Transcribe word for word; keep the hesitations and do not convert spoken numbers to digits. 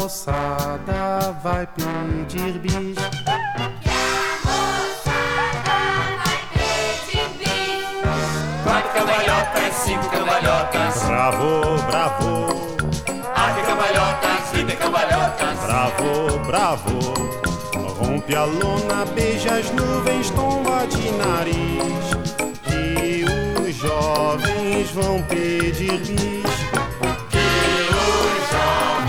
moçada vai pedir bis. Que a moçada vai pedir bis. Quatro cambalhotas, cinco cambalhotas. Bravo, bravo. Ave cambalhotas, vive cambalhotas. Bravo, bravo. Rompe a lona, beija as nuvens, tomba de nariz. E os jovens vão pedir bis.